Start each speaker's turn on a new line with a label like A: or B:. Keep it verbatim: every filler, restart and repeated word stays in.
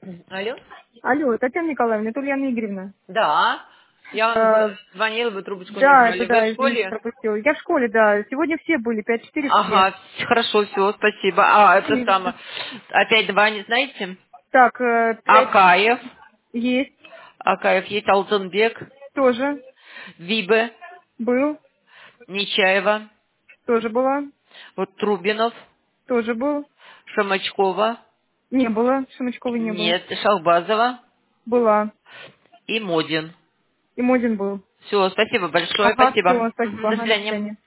A: Алло?
B: Алло, Татьяна Николаевна, это Ульяна Игоревна.
A: Да. Я вам
B: Э,
A: зв- звонила, вы трубочку не
B: да, это
A: брали. Вы в
B: да, извините,
A: школе?
B: пропустила. Я в школе, да. Сегодня все были, пять-четыре все.
A: Ага, хорошо, все, спасибо. А, это
B: Извините.
A: самое. Опять два не знаете?
B: Так, э, пять
A: Акаев.
B: есть,
A: Акаев есть, Алтынбек,
B: тоже
A: Вибе,
B: был,
A: Нечаева,
B: тоже была,
A: вот Трубинов,
B: тоже был.
A: Шамачкова,
B: Не было, Шумачковой не было.
A: нет, Шахбазова
B: Была.
A: и Модин.
B: И Модин был.
A: Все, спасибо большое,
B: Ага,
A: спасибо.
B: все, спасибо,
A: Мгм, до
B: ага, до
A: свидания.
B: свидания.